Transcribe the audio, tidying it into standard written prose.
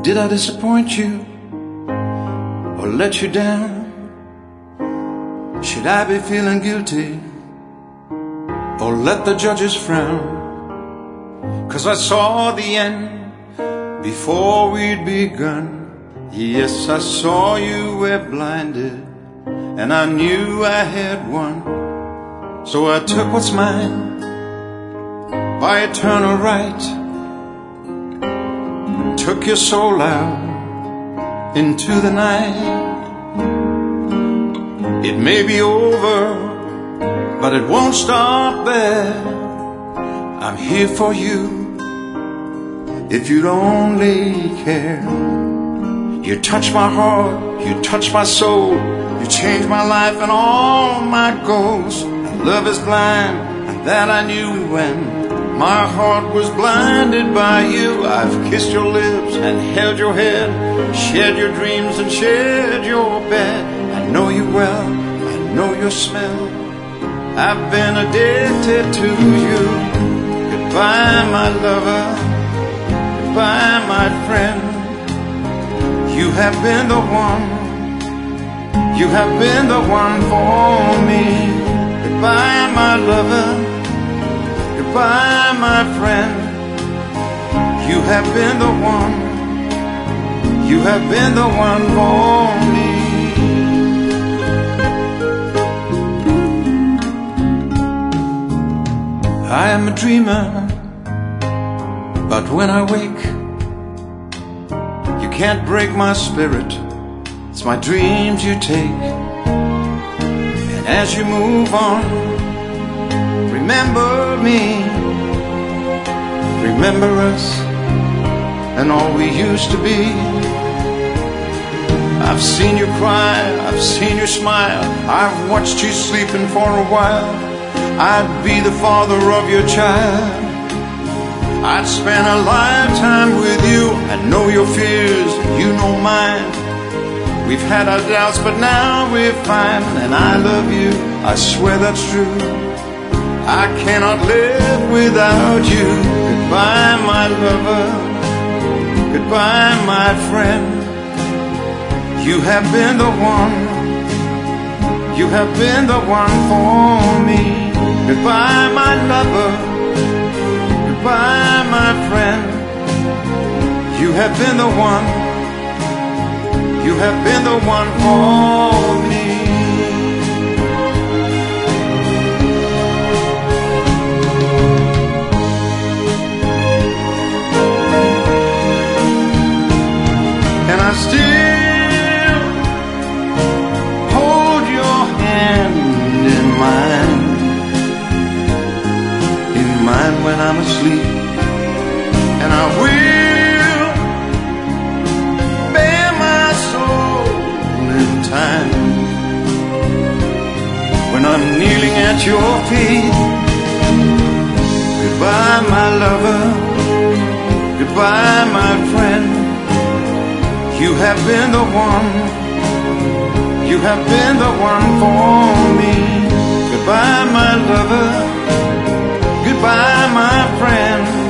Did I disappoint you or let you down? Should I be feeling guilty or let the judges frown? 'Cause I saw the end before we'd begun. Yes, I saw you were blinded and I knew I had won. So I took what's mine by eternal right, took your soul out into the night. It may be over, but it won't stop there. I'm here for you if you'd only care. You touch my heart, you touch my soul, you change my life and all my goals. Love is blind, and that I knew when my heart was blinded by you. I've kissed your lips and held your head, shared your dreams and shared your bed. I know you well, I know your smell, I've been addicted to you. Goodbye, my lover, goodbye, my friend. You have been the one, you have been the one for me. Goodbye, my lover, goodbye, my friend. You have been the one, you have been the one for me. I am a dreamer, but when I wake, you can't break my spirit. It's my dreams you take. And as you move on, remember me, remember us and all we used to be. I've seen you cry, I've seen you smile, I've watched you sleeping for a while. I'd be the father of your child, I'd spend a lifetime with you. I know your fears, you know mine. We've had our doubts, but now we're fine. And I love you, I swear that's true. I cannot live without you. Goodbye, my lover, goodbye, my friend. You have been the one, you have been the one for me. Goodbye, my lover, goodbye, my friend. You have been the one, you have been the one for me. And I still hold your hand in mine when I'm asleep. And I will bear my soul in time when I'm kneeling at your feet. Goodbye, my lover, goodbye, my friend. You have been the one, you have been the one for me. Goodbye, my lover, goodbye, my friend.